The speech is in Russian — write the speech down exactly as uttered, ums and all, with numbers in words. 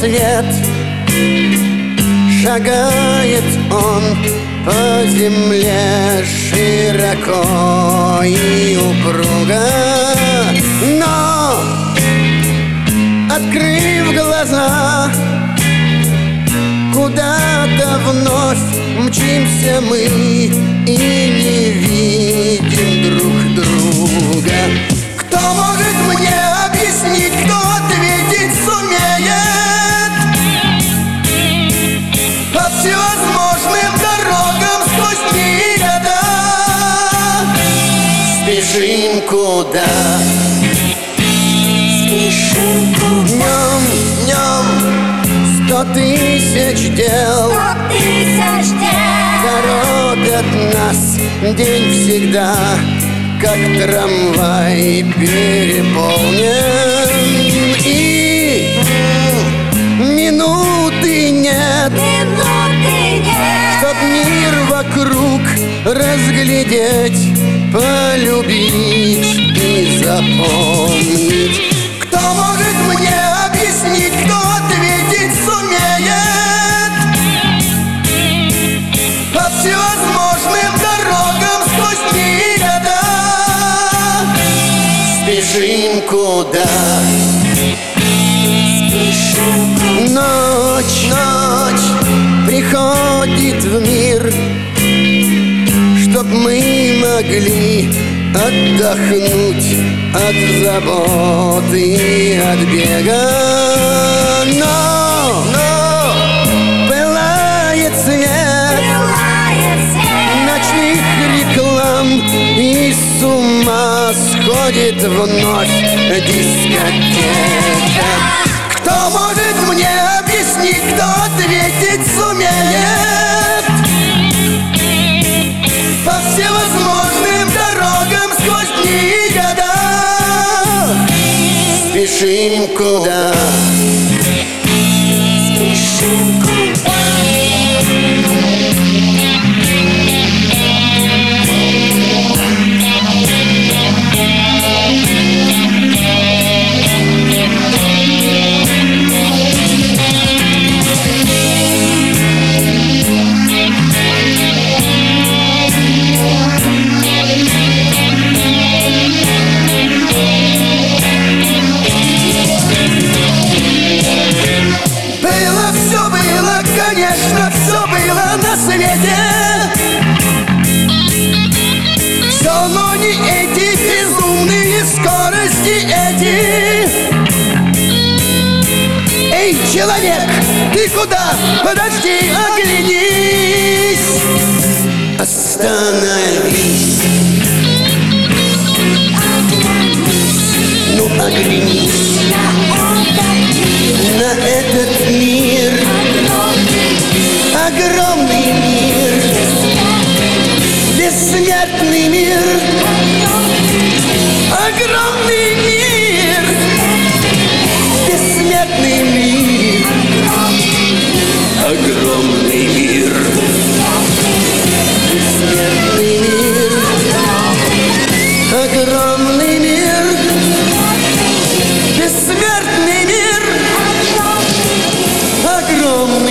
свет. Шагает он по земле широко и упруго, но, открыв глаза, куда-то вновь мчимся мы и не видим друг друга. Кто может мне объяснить, кто ответить сумеет по всевозможным дорогам сквозь дни и года? Спешим куда? Спешим куда? Днем, днем сто тысяч дел, сто тысяч дел торопят нас день всегда, как трамвай переполнен, и минуты нет, минуты нет, чтоб мир вокруг разглядеть, полюбить и запомнить. Кто может мне объяснить, кто ответить сумеет по всевозможным дорогам сквозь дни и года? Спешим куда? спешим куда? Ночь, ночь приходит в мир, чтоб мы могли отдохнуть от забот и от бега. Но, но пылает свет, Пылает свет ночных реклам, и с ума сходит вновь дискотека. Кто может мне объяснить, кто ответить сумеет по всевозможным дорогам сквозь дни и года? Спешим куда? спешим куда? Было, все было, конечно, все было на свете. Все, но не эти безумные скорости эти. Эй, человек, ты куда? Подожди, оглянись. Остановись. Ну, оглянись на этот мир, огромный мир, бессмертный мир, огромный мир, бессмертный мир, огромный мир, бессмертный мир, огромный мир, бессмертный мир, огромный